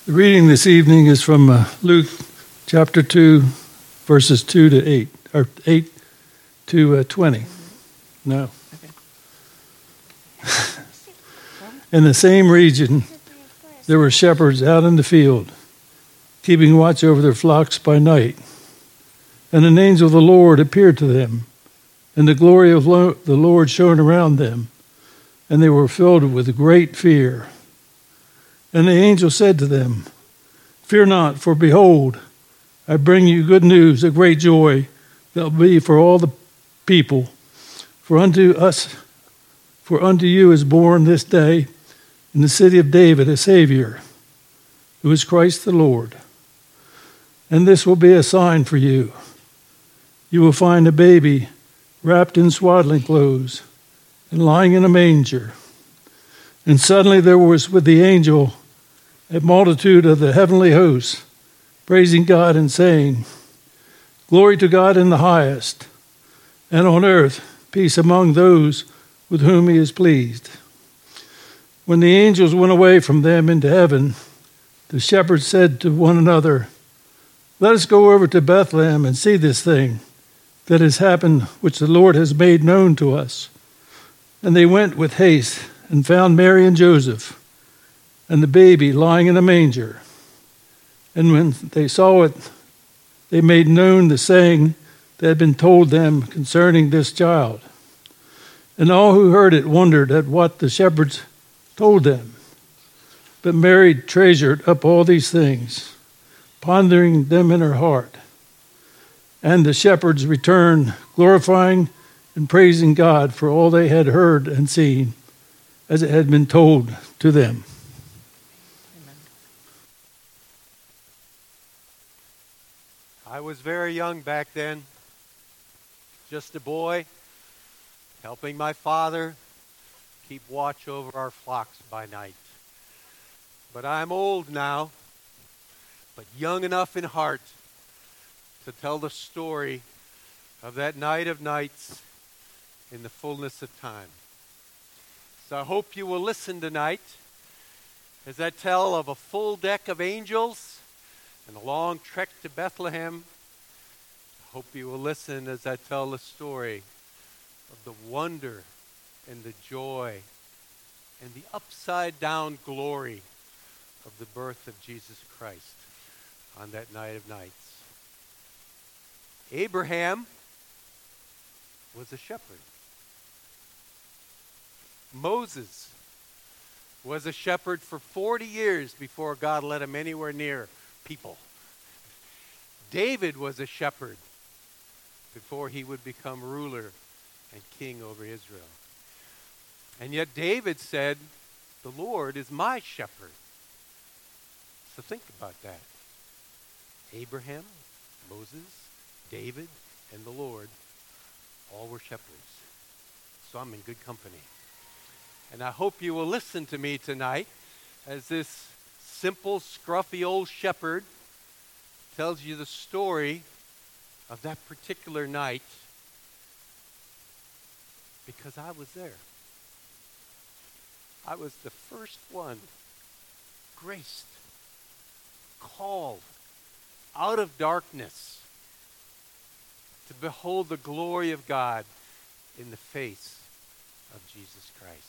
The reading this evening is from Luke chapter 2, verses 2 to 8, or 8 to 20. No. In the same region, there were shepherds out in the field, keeping watch over their flocks by night. And an angel of the Lord appeared to them, and the glory of the Lord shone around them, and they were filled with great fear. And the angel said to them, "Fear not, for behold, I bring you good news, a great joy that will be for all the people. For unto you is born this day in the city of David a Savior, who is Christ the Lord. And this will be a sign for you. You will find a baby wrapped in swaddling clothes and lying in a manger." And suddenly there was with the angel a multitude of the heavenly hosts, praising God and saying, "Glory to God in the highest, and on earth peace among those with whom he is pleased." When the angels went away from them into heaven, the shepherds said to one another, "Let us go over to Bethlehem and see this thing that has happened, which the Lord has made known to us." And they went with haste and found Mary and Joseph and the baby lying in a manger. And when they saw it, they made known the saying that had been told them concerning this child. And all who heard it wondered at what the shepherds told them. But Mary treasured up all these things, pondering them in her heart. And the shepherds returned, glorifying and praising God for all they had heard and seen, as it had been told to them. Amen. I was very young back then, just a boy, helping my father keep watch over our flocks by night. But I'm old now, but young enough in heart to tell the story of that night of nights in the fullness of time. So I hope you will listen tonight as I tell of a full deck of angels and a long trek to Bethlehem. I hope you will listen as I tell the story of the wonder and the joy and the upside-down glory of the birth of Jesus Christ on that night of nights. Abraham was a shepherd. Moses was a shepherd for 40 years before God let him anywhere near people. David was a shepherd before he would become ruler and king over Israel. And yet David said, "The Lord is my shepherd." So think about that. Abraham, Moses, David, and the Lord all were shepherds. So I'm in good company. And I hope you will listen to me tonight as this simple, scruffy old shepherd tells you the story of that particular night, because I was there. I was the first one graced, called out of darkness to behold the glory of God in the face of Jesus Christ.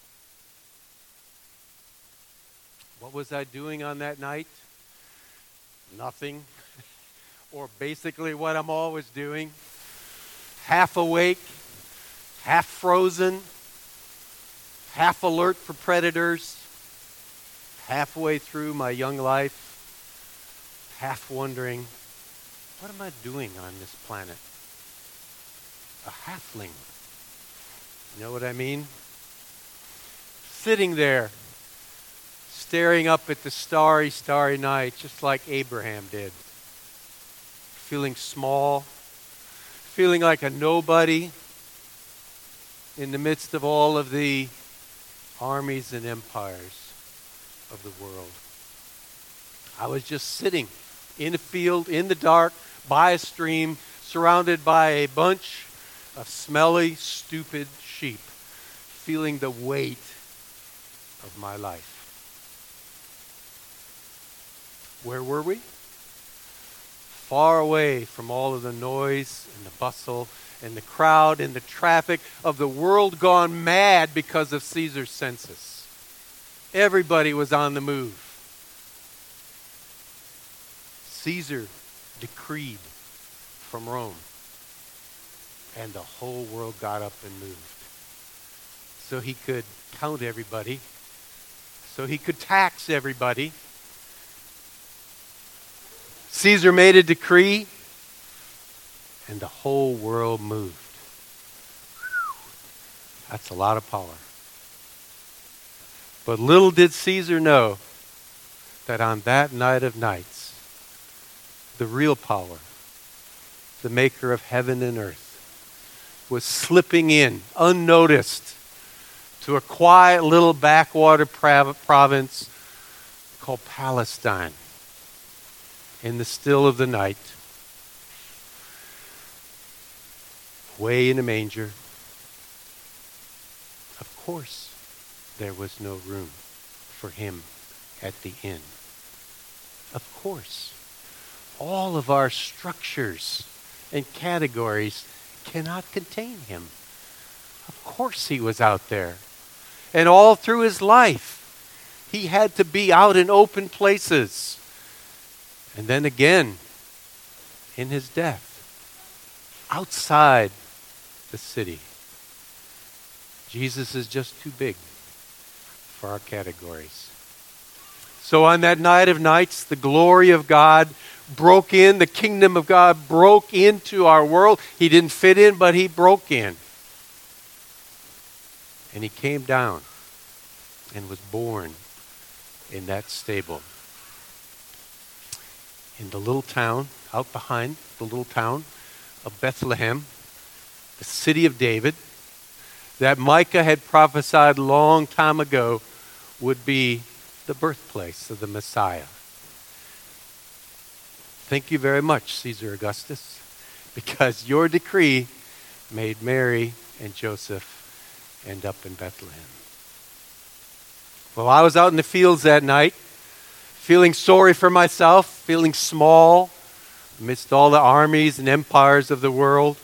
What was I doing on that night? Nothing. Or basically what I'm always doing. Half awake, half frozen, half alert for predators, halfway through my young life, half wondering, what am I doing on this planet? A halfling. You know what I mean? Sitting there, staring up at the starry, starry night, just like Abraham did. Feeling small, feeling like a nobody in the midst of all of the armies and empires of the world. I was just sitting in a field, in the dark, by a stream, surrounded by a bunch of smelly, stupid sheep, feeling the weight of my life. Where were we? Far away from all of the noise and the bustle and the crowd and the traffic of the world gone mad because of Caesar's census. Everybody was on the move. Caesar decreed from Rome, and the whole world got up and moved. So he could count everybody, so he could tax everybody. Caesar made a decree, and the whole world moved. That's a lot of power. But little did Caesar know that on that night of nights, the real power, the maker of heaven and earth, was slipping in unnoticed to a quiet little backwater province called Palestine in the still of the night, way in a manger. Of course, there was no room for him at the inn. Of course, all of our structures and categories cannot contain him. Of course he was out there. And all through his life, he had to be out in open places. And then again, in his death, outside the city. Jesus is just too big for our categories. So on that night of nights, the glory of God broke in. The kingdom of God broke into our world. He didn't fit in, but he broke in. And he came down and was born in that stable. In the little town, out behind the little town of Bethlehem, the city of David, that Micah had prophesied a long time ago would be the birthplace of the Messiah. Thank you very much, Caesar Augustus, because your decree made Mary and Joseph end up in Bethlehem. Well, I was out in the fields that night, feeling sorry for myself, feeling small amidst all the armies and empires of the world.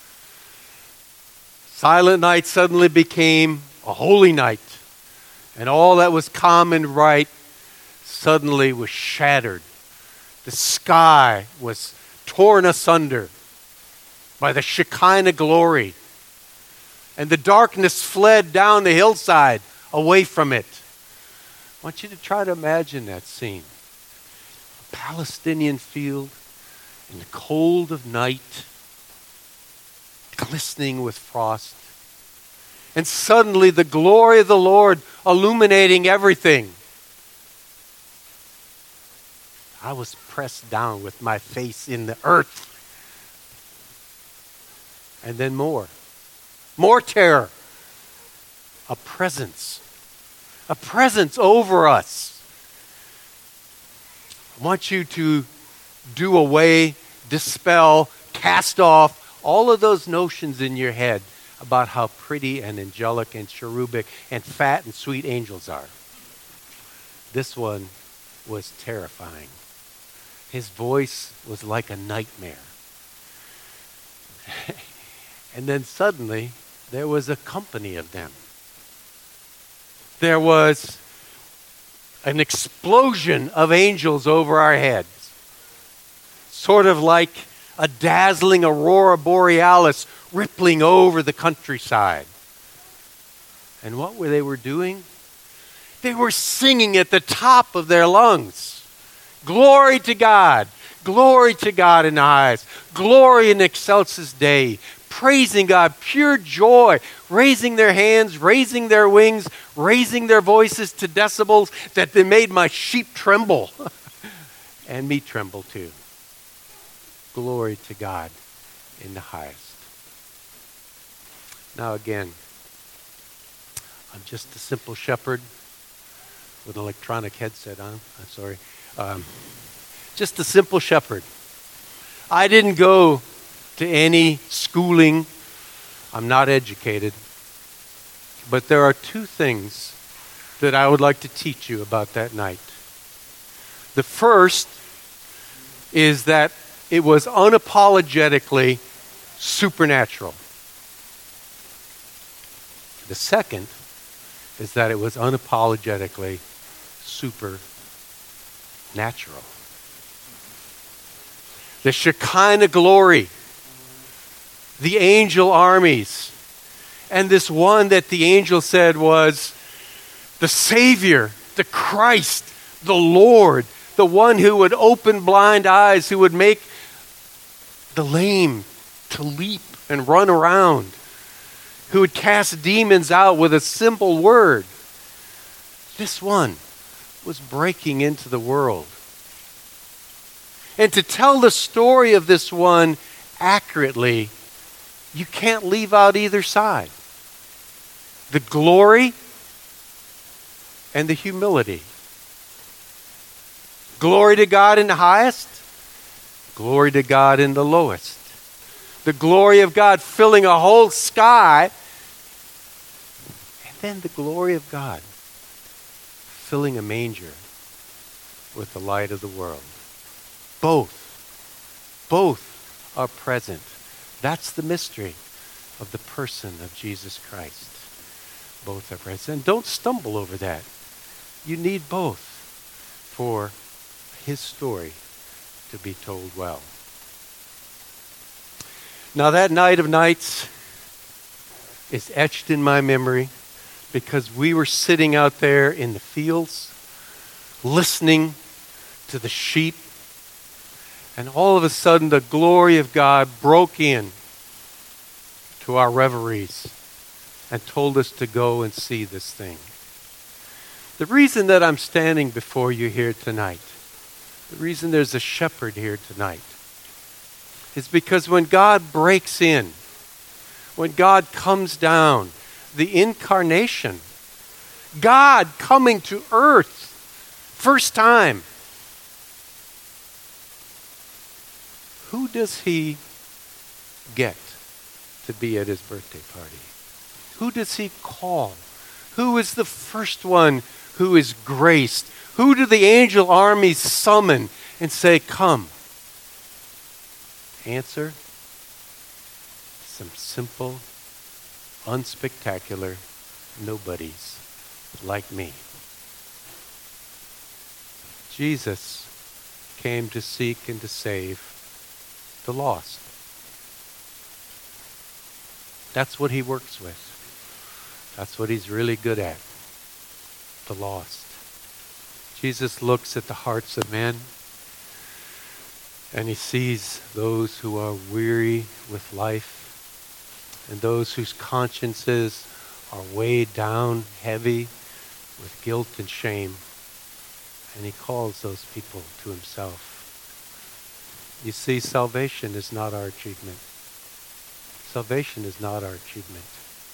Silent night suddenly became a holy night, and all that was calm and right suddenly was shattered. The sky was torn asunder by the Shekinah glory, and the darkness fled down the hillside away from it. I want you to try to imagine that scene. A Palestinian field in the cold of night, glistening with frost, and suddenly the glory of the Lord illuminating everything. I was pressed down with my face in the earth. And then more terror. A presence over us. I want you to do away, dispel, cast off all of those notions in your head about how pretty and angelic and cherubic and fat and sweet angels are. This one was terrifying. His voice was like a nightmare. And then suddenly, there was a company of them. There was an explosion of angels over our heads. Sort of like a dazzling aurora borealis rippling over the countryside. And what they were doing? They were singing at the top of their lungs. Glory to God. Glory to God in the highest. Glory in excelsis Dei. Praising God, pure joy, raising their hands, raising their wings, raising their voices to decibels that they made my sheep tremble. And me tremble too. Glory to God in the highest. Now again, I'm just a simple shepherd with an electronic headset on. I'm sorry. Just a simple shepherd. I didn't go to any schooling. I'm not educated. But there are two things that I would like to teach you about that night. The first is that it was unapologetically supernatural. The second is that it was unapologetically supernatural. The Shekinah glory, the angel armies, and this one that the angel said was the Savior, the Christ, the Lord, the one who would open blind eyes, who would make the lame to leap and run around, who would cast demons out with a simple word. This one was breaking into the world. And to tell the story of this one accurately, you can't leave out either side. The glory and the humility. Glory to God in the highest, glory to God in the lowest. The glory of God filling a whole sky, and then the glory of God filling a manger with the light of the world. Both are present. That's the mystery of the person of Jesus Christ. Both are present. And don't stumble over that. You need both for his story to be told well. Now that night of nights is etched in my memory because we were sitting out there in the fields listening to the sheep, and all of a sudden the glory of God broke in to our reveries and told us to go and see this thing. The reason that I'm standing before you here tonight, the reason there's a shepherd here tonight, is because when God breaks in, when God comes down, the incarnation, God coming to earth, first time, who does he get to be at his birthday party? Who does he call? Who is the first one who is graced? Who do the angel armies summon and say, come? Answer, some simple, unspectacular nobodies like me. Jesus came to seek and to save the lost. That's what he works with. That's what he's really good at. The lost. Jesus looks at the hearts of men and he sees those who are weary with life and those whose consciences are weighed down heavy with guilt and shame. And he calls those people to himself. You see, salvation is not our achievement. Salvation is not our achievement.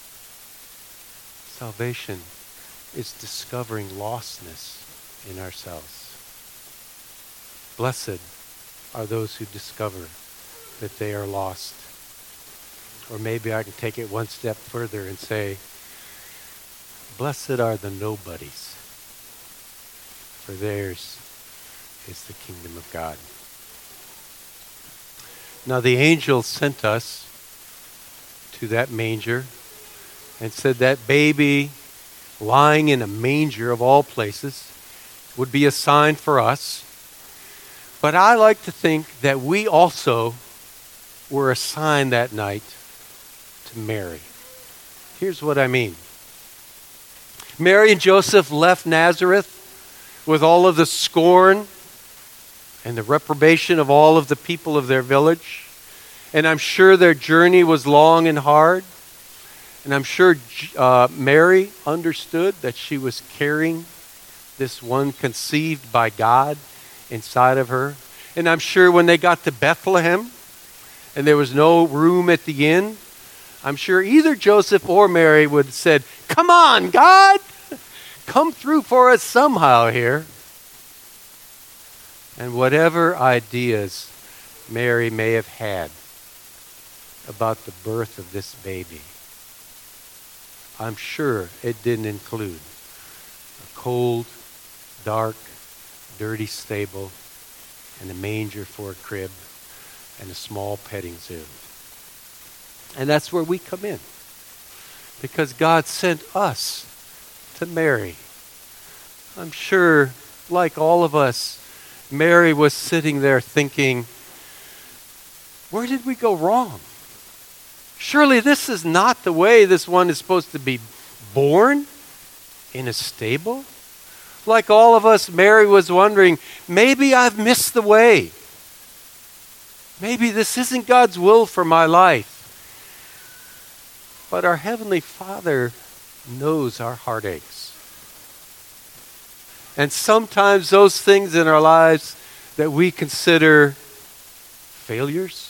Salvation is discovering lostness in ourselves. Blessed are those who discover that they are lost. Or maybe I can take it one step further and say, blessed are the nobodies, for theirs is the kingdom of God. Now the angel sent us to that manger and said that baby lying in a manger of all places would be a sign for us. But I like to think that we also were a sign that night to Mary. Here's what I mean. Mary and Joseph left Nazareth with all of the scorn and the reprobation of all of the people of their village. And I'm sure their journey was long and hard. And I'm sure Mary understood that she was carrying this one conceived by God inside of her. And I'm sure when they got to Bethlehem and there was no room at the inn, I'm sure either Joseph or Mary would have said, come on, God, come through for us somehow here. And whatever ideas Mary may have had about the birth of this baby, I'm sure it didn't include a cold, dark, dirty stable and a manger for a crib and a small petting zoo. And that's where we come in. Because God sent us to Mary. I'm sure, like all of us, Mary was sitting there thinking, where did we go wrong? Surely this is not the way this one is supposed to be born, in a stable. Like all of us, Mary was wondering, maybe I've missed the way. Maybe this isn't God's will for my life. But our Heavenly Father knows our heartaches. And sometimes those things in our lives that we consider failures,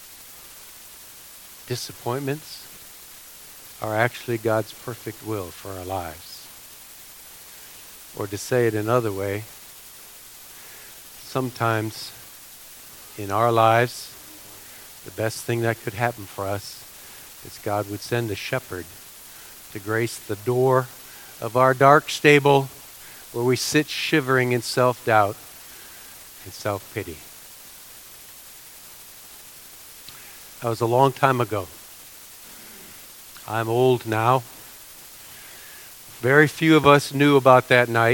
disappointments, are actually God's perfect will for our lives. Or to say it another way, sometimes in our lives, the best thing that could happen for us is God would send a shepherd to grace the door of our dark stable where we sit shivering in self-doubt and self-pity. That was a long time ago. I'm old now. Very few of us knew about that night.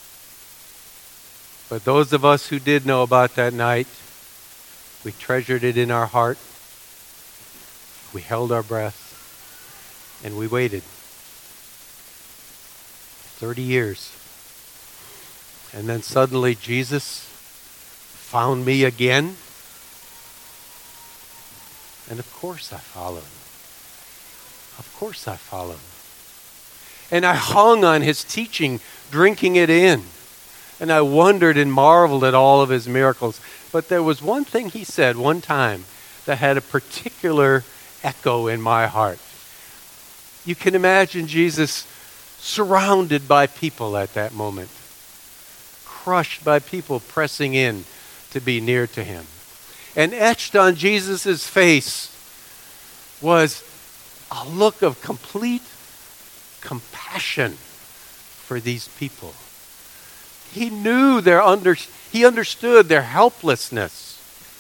But those of us who did know about that night, we treasured it in our heart. We held our breath. And we waited. 30 years. And then suddenly Jesus found me again. And of course I followed. Of course I followed. And I hung on his teaching, drinking it in. And I wondered and marveled at all of his miracles. But there was one thing he said one time that had a particular echo in my heart. You can imagine Jesus surrounded by people at that moment, crushed by people pressing in to be near to him. And etched on Jesus' face was a look of complete compassion for these people. He knew he understood their helplessness.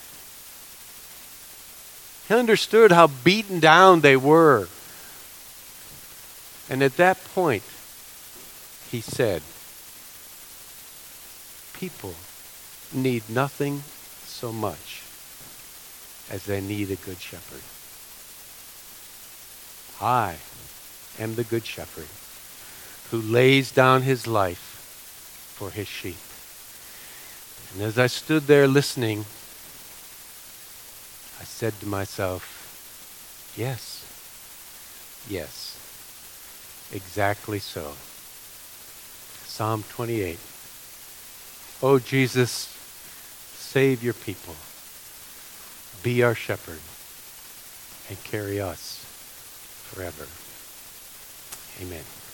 He understood how beaten down they were. And at that point, he said, people need nothing so much as they need a good shepherd. I am the good shepherd who lays down his life for his sheep. And as I stood there listening, I said to myself, yes, exactly so. Psalm 28. Oh, Jesus, save your people. Be our shepherd and carry us forever. Amen.